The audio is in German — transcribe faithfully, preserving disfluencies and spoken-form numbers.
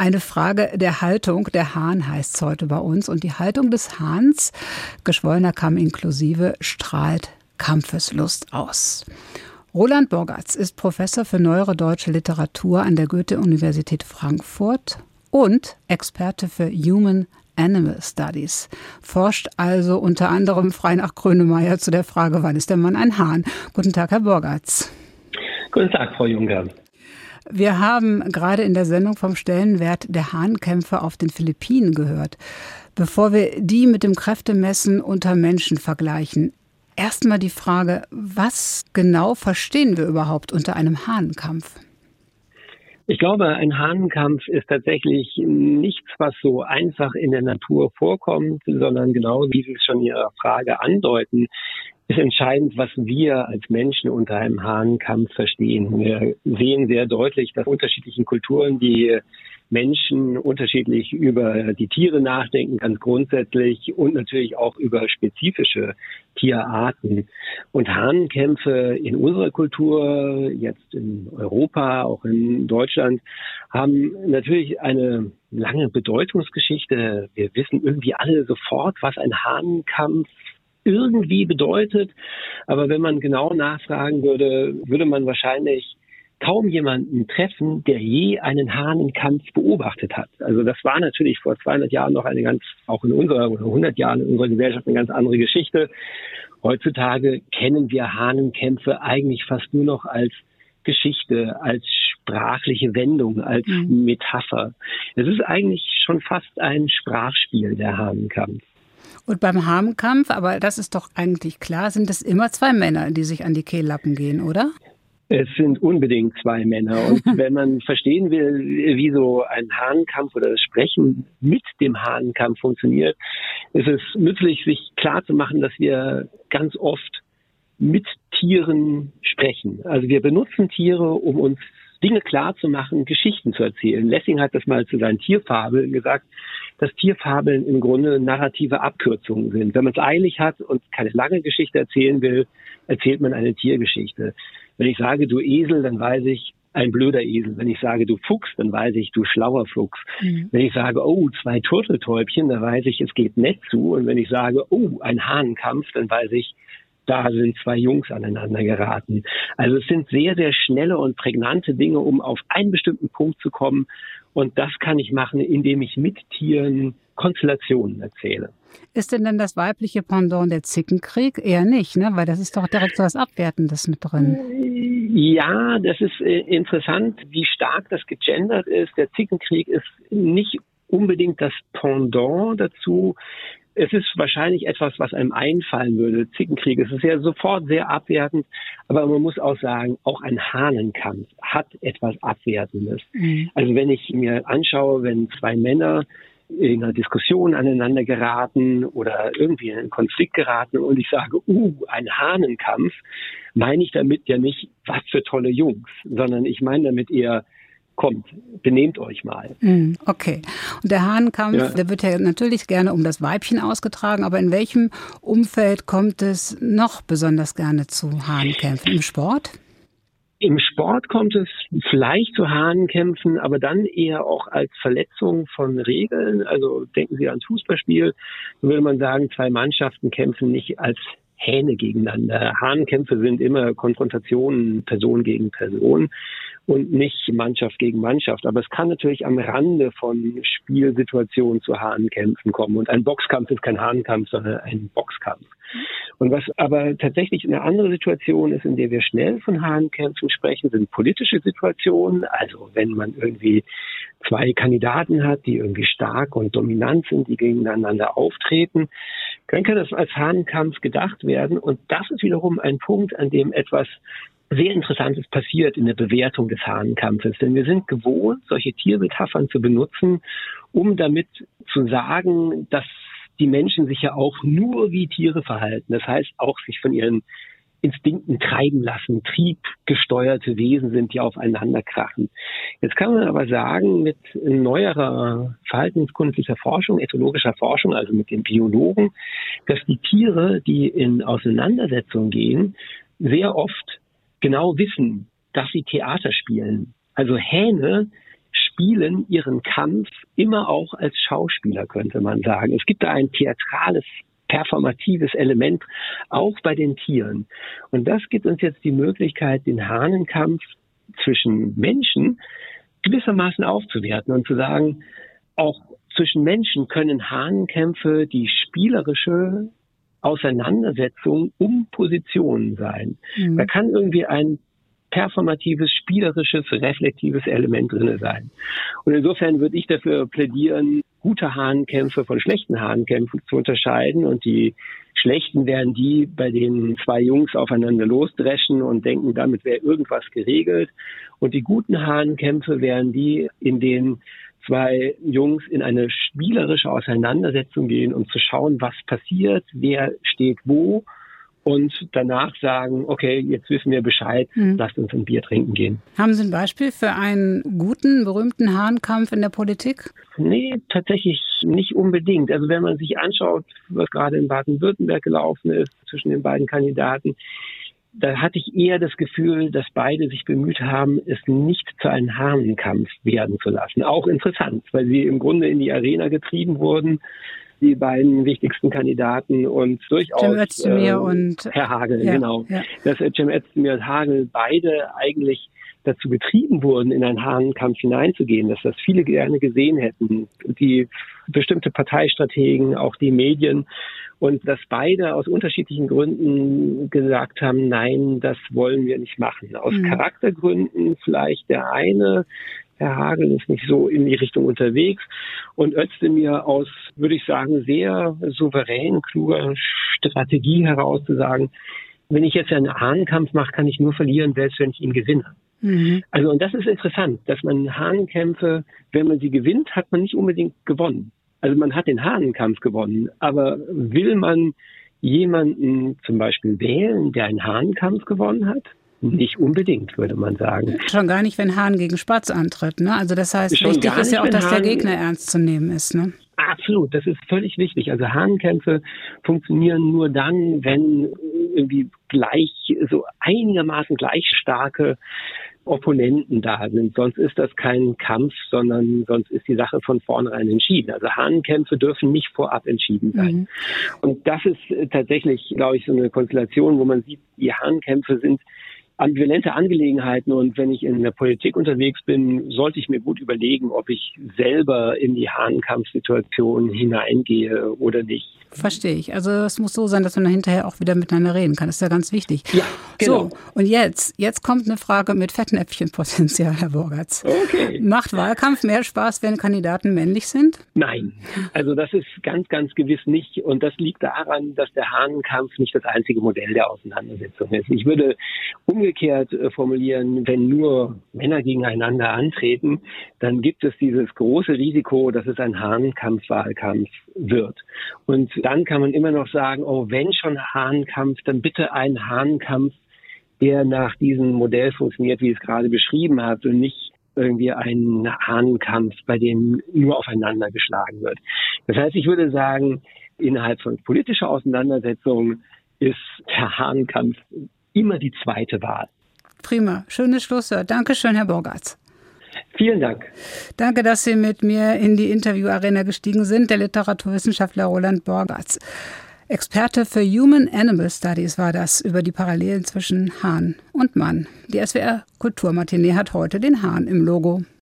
Eine Frage der Haltung. Der Hahn heißt es heute bei uns. Und die Haltung des Hahns, geschwollener Kamm inklusive, strahlt Kampfeslust aus. Roland Borgatz ist Professor für neuere deutsche Literatur an der Goethe-Universität Frankfurt und Experte für Human Animal Studies. Forscht also unter anderem frei nach Grönemeyer zu der Frage, wann ist der Mann ein Hahn? Guten Tag, Herr Borgatz. Guten Tag, Frau Juncker. Wir haben gerade in der Sendung vom Stellenwert der Hahnkämpfe auf den Philippinen gehört. Bevor wir die mit dem Kräftemessen unter Menschen vergleichen, erstmal die Frage, was genau verstehen wir überhaupt unter einem Hahnenkampf? Ich glaube, ein Hahnenkampf ist tatsächlich nichts, was so einfach in der Natur vorkommt, sondern genau wie Sie es schon in Ihrer Frage andeuten, ist entscheidend, was wir als Menschen unter einem Hahnenkampf verstehen. Wir sehen sehr deutlich, dass unterschiedlichen Kulturen die Menschen unterschiedlich über die Tiere nachdenken, ganz grundsätzlich, und natürlich auch über spezifische Tierarten. Und Hahnenkämpfe in unserer Kultur, jetzt in Europa, auch in Deutschland, haben natürlich eine lange Bedeutungsgeschichte. Wir wissen irgendwie alle sofort, was ein Hahnenkampf irgendwie bedeutet. Aber wenn man genau nachfragen würde, würde man wahrscheinlich kaum jemanden treffen, der je einen Hahnenkampf beobachtet hat. Also das war natürlich vor zweihundert Jahren noch eine ganz, auch in unserer, oder hundert Jahren in unserer Gesellschaft eine ganz andere Geschichte. Heutzutage kennen wir Hahnenkämpfe eigentlich fast nur noch als Geschichte, als sprachliche Wendung, als mhm. Metapher. Es ist eigentlich schon fast ein Sprachspiel, der Hahnenkampf. Und beim Hahnenkampf, aber das ist doch eigentlich klar, sind es immer zwei Männer, die sich an die Kehllappen gehen, oder? Es sind unbedingt zwei Männer. Und wenn man verstehen will, wie so ein Hahnenkampf oder das Sprechen mit dem Hahnenkampf funktioniert, ist es nützlich, sich klarzumachen, dass wir ganz oft mit Tieren sprechen. Also wir benutzen Tiere, um uns Dinge klarzumachen, Geschichten zu erzählen. Lessing hat das mal zu seinen Tierfabeln gesagt, dass Tierfabeln im Grunde narrative Abkürzungen sind. Wenn man es eilig hat und keine lange Geschichte erzählen will, erzählt man eine Tiergeschichte. Wenn ich sage, du Esel, dann weiß ich, ein blöder Esel. Wenn ich sage, du Fuchs, dann weiß ich, du schlauer Fuchs. Mhm. Wenn ich sage, oh, zwei Turteltäubchen, dann weiß ich, es geht nett zu. Und wenn ich sage, oh, ein Hahnenkampf, dann weiß ich, da sind zwei Jungs aneinander geraten. Also es sind sehr, sehr schnelle und prägnante Dinge, um auf einen bestimmten Punkt zu kommen. Und das kann ich machen, indem ich mit Tieren Konstellationen erzähle. Ist denn dann das weibliche Pendant der Zickenkrieg? Eher nicht, ne? Weil das ist doch direkt so was Abwertendes mit drin. Ja, das ist äh, interessant, wie stark das gegendert ist. Der Zickenkrieg ist nicht unbedingt das Pendant dazu. Es ist wahrscheinlich etwas, was einem einfallen würde. Zickenkrieg, es ist ja sofort sehr abwertend, aber man muss auch sagen, auch ein Hahnenkampf hat etwas Abwertendes. Mhm. Also wenn ich mir anschaue, wenn zwei Männer in einer Diskussion aneinander geraten oder irgendwie in einen Konflikt geraten und ich sage, uh, ein Hahnenkampf, meine ich damit ja nicht, was für tolle Jungs, sondern ich meine damit eher, kommt, benehmt euch mal. Okay. Und der Hahnenkampf, ja. der wird ja natürlich gerne um das Weibchen ausgetragen, aber in welchem Umfeld kommt es noch besonders gerne zu Hahnenkämpfen? Im Sport? Im Sport kommt es vielleicht zu Hahnenkämpfen, aber dann eher auch als Verletzung von Regeln. Also denken Sie ans Fußballspiel, so würde man sagen, zwei Mannschaften kämpfen nicht als Hähne gegeneinander. Hahnenkämpfe sind immer Konfrontationen Person gegen Person und nicht Mannschaft gegen Mannschaft. Aber es kann natürlich am Rande von Spielsituationen zu Hahnenkämpfen kommen. Und ein Boxkampf ist kein Hahnenkampf, sondern ein Boxkampf. Und was aber tatsächlich eine andere Situation ist, in der wir schnell von Hahnenkämpfen sprechen, sind politische Situationen. Also wenn man irgendwie zwei Kandidaten hat, die irgendwie stark und dominant sind, die gegeneinander auftreten, dann kann das als Hahnenkampf gedacht werden. Und das ist wiederum ein Punkt, an dem etwas sehr Interessantes passiert in der Bewertung des Hahnenkampfes. Denn wir sind gewohnt, solche Tiermetaphern zu benutzen, um damit zu sagen, dass die Menschen sich ja auch nur wie Tiere verhalten. Das heißt, auch sich von ihren Instinkten treiben lassen, triebgesteuerte Wesen sind, die aufeinander krachen. Jetzt kann man aber sagen, mit neuerer verhaltenskundlicher Forschung, ethologischer Forschung, also mit den Biologen, dass die Tiere, die in Auseinandersetzung gehen, sehr oft genau wissen, dass sie Theater spielen. Also Hähne spielen ihren Kampf immer auch als Schauspieler, könnte man sagen. Es gibt da ein theatrales, performatives Element, auch bei den Tieren. Und das gibt uns jetzt die Möglichkeit, den Hahnenkampf zwischen Menschen gewissermaßen aufzuwerten und zu sagen, auch zwischen Menschen können Hahnenkämpfe die spielerische Auseinandersetzung um Positionen sein. Mhm. Da kann irgendwie ein performatives, spielerisches, reflektives Element drin sein. Und insofern würde ich dafür plädieren, gute Hahnenkämpfe von schlechten Hahnenkämpfen zu unterscheiden. Und die schlechten wären die, bei denen zwei Jungs aufeinander losdreschen und denken, damit wäre irgendwas geregelt. Und die guten Hahnenkämpfe wären die, in denen zwei Jungs in eine spielerische Auseinandersetzung gehen, um zu schauen, was passiert, wer steht wo. Und danach sagen, okay, jetzt wissen wir Bescheid, hm. lasst uns ein Bier trinken gehen. Haben Sie ein Beispiel für einen guten, berühmten Hahnenkampf in der Politik? Nee, tatsächlich nicht unbedingt. Also wenn man sich anschaut, was gerade in Baden-Württemberg gelaufen ist zwischen den beiden Kandidaten, da hatte ich eher das Gefühl, dass beide sich bemüht haben, es nicht zu einem Hahnenkampf werden zu lassen. Auch interessant, weil sie im Grunde in die Arena getrieben wurden, die beiden wichtigsten Kandidaten, und durchaus Cem Özdemir äh, und Herr Hagel, ja, genau. Ja. Dass äh, Cem Özdemir und Hagel beide eigentlich dazu getrieben wurden, in einen Hahnenkampf hineinzugehen, dass das viele gerne gesehen hätten, die bestimmte Parteistrategen, auch die Medien, und dass beide aus unterschiedlichen Gründen gesagt haben, nein, das wollen wir nicht machen. Aus mhm. Charaktergründen vielleicht der eine, Herr Hagel ist nicht so in die Richtung unterwegs, und Özdemir aus, würde ich sagen, sehr souverän, kluger Strategie heraus zu sagen, wenn ich jetzt einen Hahnenkampf mache, kann ich nur verlieren, selbst wenn ich ihn gewinne. Mhm. Also, und das ist interessant, dass man Hahnenkämpfe, wenn man sie gewinnt, hat man nicht unbedingt gewonnen. Also man hat den Hahnenkampf gewonnen, aber will man jemanden zum Beispiel wählen, der einen Hahnenkampf gewonnen hat? Nicht unbedingt, würde man sagen. Schon gar nicht, wenn Hahn gegen Spatz antritt, ne? Also das heißt, Schon wichtig ist ja auch, dass Hahn, der Gegner ernst zu nehmen ist, ne? Absolut, das ist völlig wichtig. Also Hahnenkämpfe funktionieren nur dann, wenn irgendwie gleich, so einigermaßen gleich starke Opponenten da sind. Sonst ist das kein Kampf, sondern sonst ist die Sache von vornherein entschieden. Also Hahnenkämpfe dürfen nicht vorab entschieden sein. Mhm. Und das ist tatsächlich, glaube ich, so eine Konstellation, wo man sieht, die Hahnenkämpfe sind ambivalente Angelegenheiten, und wenn ich in der Politik unterwegs bin, sollte ich mir gut überlegen, ob ich selber in die Hahnenkampfsituation hineingehe oder nicht. Verstehe ich. Also es muss so sein, dass man hinterher auch wieder miteinander reden kann. Das ist ja ganz wichtig. Ja, genau. So, und jetzt, jetzt kommt eine Frage mit Fettnäpfchenpotenzial, Herr Burgatz. Okay. Macht Wahlkampf mehr Spaß, wenn Kandidaten männlich sind? Nein, also das ist ganz, ganz gewiss nicht. Und das liegt daran, dass der Hahnenkampf nicht das einzige Modell der Auseinandersetzung ist. Ich würde umgekehrt äh, formulieren, wenn nur Männer gegeneinander antreten, dann gibt es dieses große Risiko, dass es ein Hahnenkampf-Wahlkampf wird. Und dann kann man immer noch sagen, oh, wenn schon Hahnenkampf, dann bitte ein Hahnenkampf, der nach diesem Modell funktioniert, wie ich es gerade beschrieben habe, und nicht irgendwie ein Hahnenkampf, bei dem nur aufeinander geschlagen wird. Das heißt, ich würde sagen, innerhalb von politischer Auseinandersetzung ist der Hahnenkampf immer die zweite Wahl. Prima, schönes Schlusswort. Dankeschön, Herr Burgatz. Vielen Dank. Danke, dass Sie mit mir in die Interviewarena gestiegen sind. Der Literaturwissenschaftler Roland Burgatz. Experte für Human-Animal Studies war das, über die Parallelen zwischen Hahn und Mann. Die S W R Kulturmatinee hat heute den Hahn im Logo.